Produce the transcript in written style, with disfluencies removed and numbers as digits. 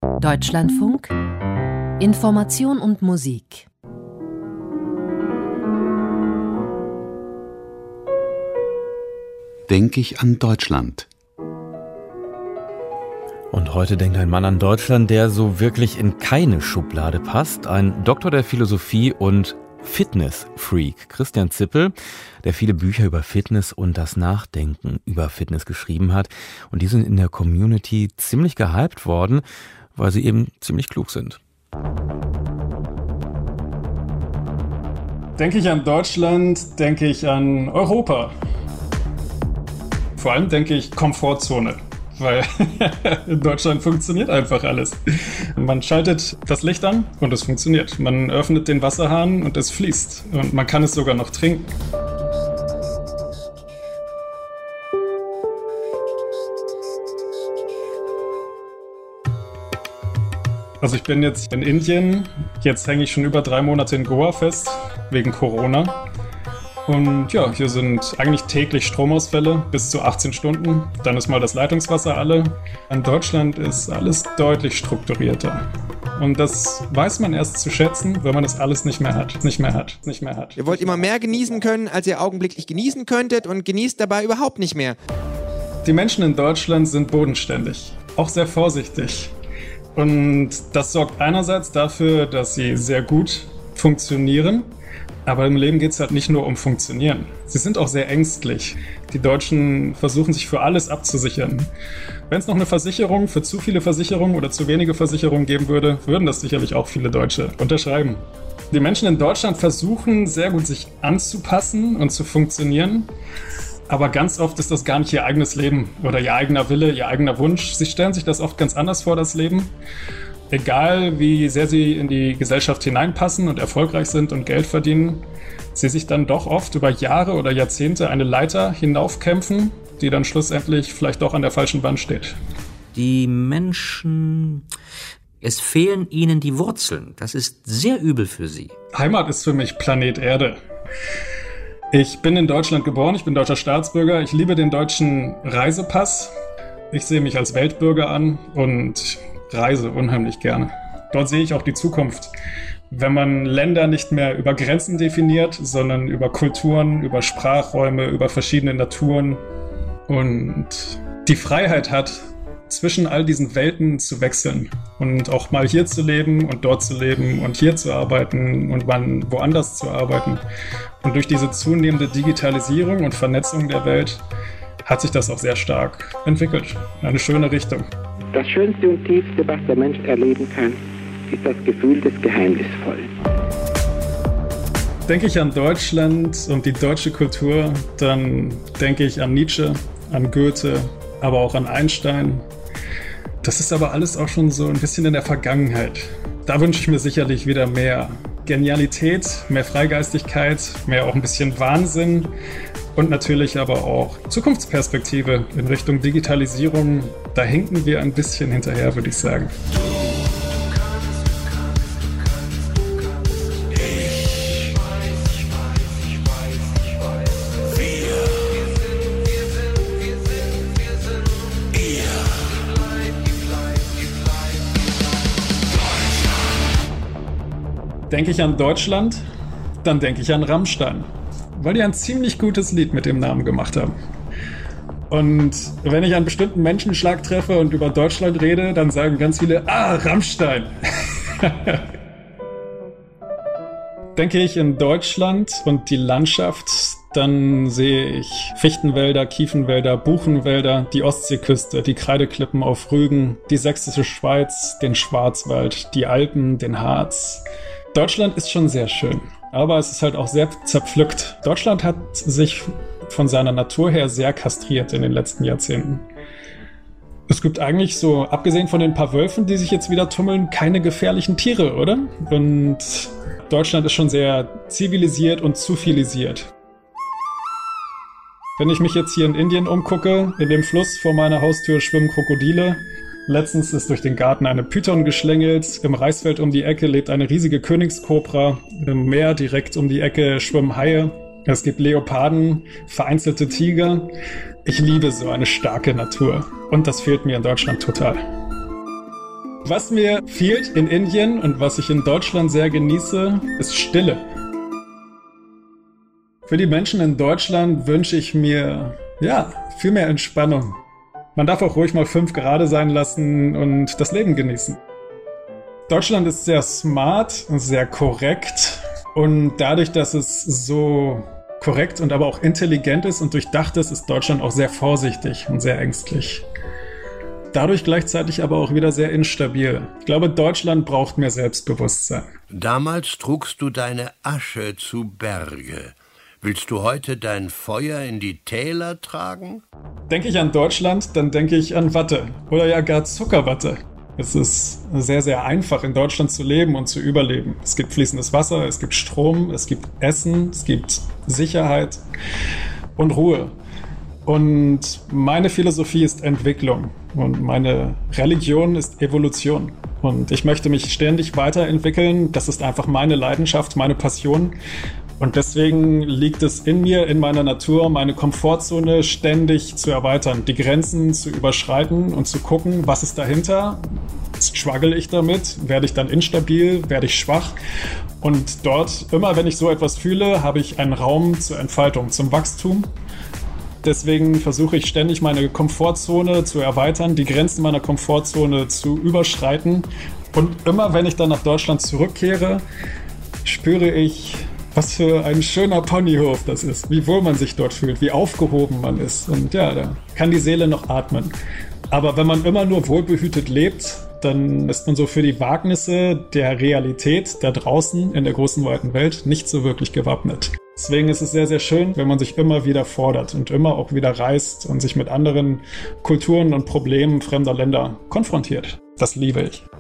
Deutschlandfunk Information und Musik. Denke ich an Deutschland. Und heute denkt ein Mann an Deutschland, der so wirklich in keine Schublade passt. Ein Doktor der Philosophie und Fitness-Freak, Christian Zippel, der viele Bücher über Fitness und das Nachdenken über Fitness geschrieben hat. Und die sind in der Community ziemlich gehypt worden, weil sie eben ziemlich klug sind. Denke ich an Deutschland, denke ich an Europa. Vor allem denke ich Komfortzone, weil in Deutschland funktioniert einfach alles. Man schaltet das Licht an und es funktioniert. Man öffnet den Wasserhahn und es fließt. Und man kann es sogar noch trinken. Also ich bin jetzt in Indien. Jetzt hänge ich schon über 3 Monate in Goa fest, wegen Corona. Und ja, hier sind eigentlich täglich Stromausfälle bis zu 18 Stunden. Dann ist mal das Leitungswasser alle. In Deutschland ist alles deutlich strukturierter. Und das weiß man erst zu schätzen, wenn man das alles nicht mehr hat. Ihr wollt immer mehr genießen können, als ihr augenblicklich genießen könntet und genießt dabei überhaupt nicht mehr. Die Menschen in Deutschland sind bodenständig, auch sehr vorsichtig. Und das sorgt einerseits dafür, dass sie sehr gut funktionieren. Aber im Leben geht es halt nicht nur um Funktionieren. Sie sind auch sehr ängstlich. Die Deutschen versuchen sich für alles abzusichern. Wenn es noch eine Versicherung für zu viele Versicherungen oder zu wenige Versicherungen geben würde, würden das sicherlich auch viele Deutsche unterschreiben. Die Menschen in Deutschland versuchen sehr gut sich anzupassen und zu funktionieren. Aber ganz oft ist das gar nicht ihr eigenes Leben oder ihr eigener Wille, ihr eigener Wunsch. Sie stellen sich das oft ganz anders vor, das Leben. Egal wie sehr sie in die Gesellschaft hineinpassen und erfolgreich sind und Geld verdienen, sie sich dann doch oft über Jahre oder Jahrzehnte eine Leiter hinaufkämpfen, die dann schlussendlich vielleicht doch an der falschen Wand steht. Die Menschen, es fehlen ihnen die Wurzeln. Das ist sehr übel für sie. Heimat ist für mich Planet Erde. Ich bin in Deutschland geboren, ich bin deutscher Staatsbürger, ich liebe den deutschen Reisepass. Ich sehe mich als Weltbürger an und reise unheimlich gerne. Dort sehe ich auch die Zukunft. Wenn man Länder nicht mehr über Grenzen definiert, sondern über Kulturen, über Sprachräume, über verschiedene Naturen und die Freiheit hat, zwischen all diesen Welten zu wechseln und auch mal hier zu leben und dort zu leben und hier zu arbeiten und wann woanders zu arbeiten. Und durch diese zunehmende Digitalisierung und Vernetzung der Welt hat sich das auch sehr stark entwickelt. Eine schöne Richtung. Das Schönste und Tiefste, was der Mensch erleben kann, ist das Gefühl des Geheimnisvollen. Denke ich an Deutschland und die deutsche Kultur, dann denke ich an Nietzsche, an Goethe, aber auch an Einstein. Das ist aber alles auch schon so ein bisschen in der Vergangenheit. Da wünsche ich mir sicherlich wieder mehr Genialität, mehr Freigeistigkeit, mehr auch ein bisschen Wahnsinn. Und natürlich aber auch Zukunftsperspektive in Richtung Digitalisierung. Da hinken wir ein bisschen hinterher, würde ich sagen. Denke ich an Deutschland, dann denke ich an Rammstein. Weil die ein ziemlich gutes Lied mit dem Namen gemacht haben. Und wenn ich einen bestimmten Menschenschlag treffe und über Deutschland rede, dann sagen ganz viele, Rammstein. Denke ich in Deutschland und die Landschaft, dann sehe ich Fichtenwälder, Kiefenwälder, Buchenwälder, die Ostseeküste, die Kreideklippen auf Rügen, die sächsische Schweiz, den Schwarzwald, die Alpen, den Harz. Deutschland ist schon sehr schön. Aber es ist halt auch sehr zerpflückt. Deutschland hat sich von seiner Natur her sehr kastriert in den letzten Jahrzehnten. Es gibt eigentlich so, abgesehen von den paar Wölfen, die sich jetzt wieder tummeln, keine gefährlichen Tiere, oder? Und Deutschland ist schon sehr zivilisiert und zuvilisiert. Wenn ich mich jetzt hier in Indien umgucke, in dem Fluss vor meiner Haustür schwimmen Krokodile. Letztens ist durch den Garten eine Python geschlängelt. Im Reisfeld um die Ecke lebt eine riesige Königskobra. Im Meer direkt um die Ecke schwimmen Haie. Es gibt Leoparden, vereinzelte Tiger. Ich liebe so eine starke Natur. Und das fehlt mir in Deutschland total. Was mir fehlt in Indien und was ich in Deutschland sehr genieße, ist Stille. Für die Menschen in Deutschland wünsche ich mir, viel mehr Entspannung. Man darf auch ruhig mal 5 Grad sein lassen und das Leben genießen. Deutschland ist sehr smart und sehr korrekt. Und dadurch, dass es so korrekt und aber auch intelligent ist und durchdacht ist Deutschland auch sehr vorsichtig und sehr ängstlich. Dadurch gleichzeitig aber auch wieder sehr instabil. Ich glaube, Deutschland braucht mehr Selbstbewusstsein. Damals trugst du deine Asche zu Berge. Willst du heute dein Feuer in die Täler tragen? Denke ich an Deutschland, dann denke ich an Watte oder ja gar Zuckerwatte. Es ist sehr, sehr einfach, in Deutschland zu leben und zu überleben. Es gibt fließendes Wasser, es gibt Strom, es gibt Essen, es gibt Sicherheit und Ruhe. Und meine Philosophie ist Entwicklung und meine Religion ist Evolution. Und ich möchte mich ständig weiterentwickeln. Das ist einfach meine Leidenschaft, meine Passion. Und deswegen liegt es in mir, in meiner Natur, meine Komfortzone ständig zu erweitern, die Grenzen zu überschreiten und zu gucken, was ist dahinter? Struggle ich damit? Werde ich dann instabil? Werde ich schwach? Und dort, immer wenn ich so etwas fühle, habe ich einen Raum zur Entfaltung, zum Wachstum. Deswegen versuche ich ständig meine Komfortzone zu erweitern, die Grenzen meiner Komfortzone zu überschreiten. Und immer wenn ich dann nach Deutschland zurückkehre, spüre ich, was für ein schöner Ponyhof das ist, wie wohl man sich dort fühlt, wie aufgehoben man ist. Und ja, da kann die Seele noch atmen. Aber wenn man immer nur wohlbehütet lebt, dann ist man so für die Wagnisse der Realität da draußen in der großen, weiten Welt nicht so wirklich gewappnet. Deswegen ist es sehr, sehr schön, wenn man sich immer wieder fordert und immer auch wieder reist und sich mit anderen Kulturen und Problemen fremder Länder konfrontiert. Das liebe ich.